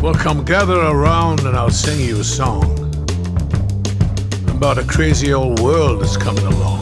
Well, come gather around and I'll sing you a song about a crazy old world that's coming along.